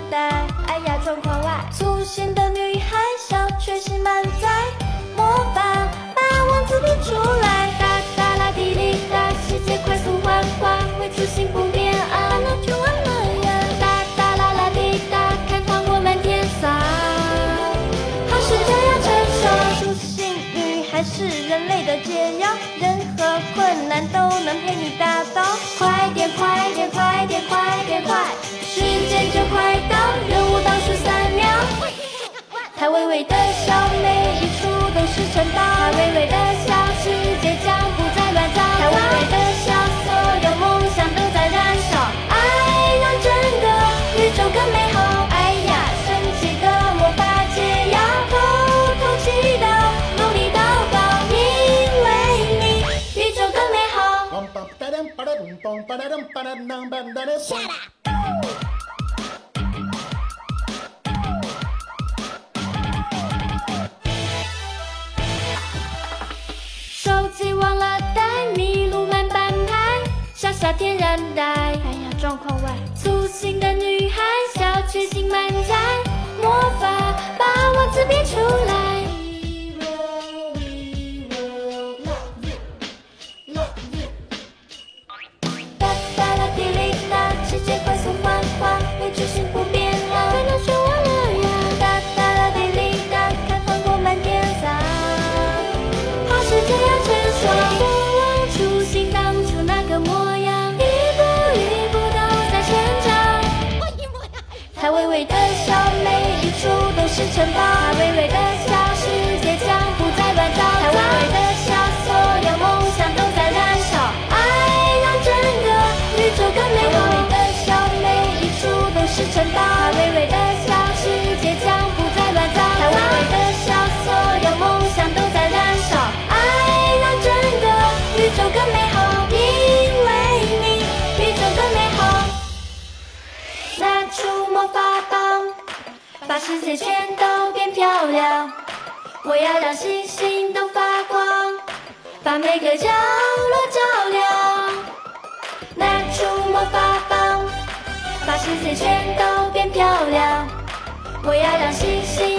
代。哎呀，状况外，粗心的女孩小确幸满载，魔法把王子变出来。哒哒啦滴哩哒，世界快速幻化，会出现不变啊，那就完了呀。哒哒啦啦滴哒，看糖果满天撒，好事就要成熟。粗心女孩是人类的解药，任何困难都能陪你打倒。快点快点快点快点快，时间就快到，任务倒数3秒。她微微的笑，每一处都是城堡。她微微的笑，世界将不再乱糟。她微微的笑，所有梦想都在燃烧。爱让整个宇宙更美好。哎呀，神奇的魔法解药，偷偷祈祷，努力祷告，因为你宇宙更美好。手机忘了带，迷路慢半拍，傻傻天然呆。哎呀，状况外，粗心的女孩小确幸满载，魔法把王子变出来。哒哒啦滴哩哒，世界快速幻化，会出现不变啊，快乐说完了呀。哒哒啦滴哩哒，看糖果满天撒，好事就要成熟。过往初心当初那个模样，一步一步都在成长。她微微的笑，每一处都是城堡。她微微的笑，世界将不再乱糟。她微微的笑，所有梦想都在燃烧。爱让整个宇宙更美好。她微微的笑，每一处都是城堡。她微微的笑，世界将不再乱糟。她微微的笑，所有梦想都在燃烧。爱让整个宇宙更美好，因为你宇宙更美好。拿出魔法棒，把世界全都变漂亮。我要让星星都发光，把每个角落照亮。拿出魔法棒，把世界全都变漂亮。我要让星星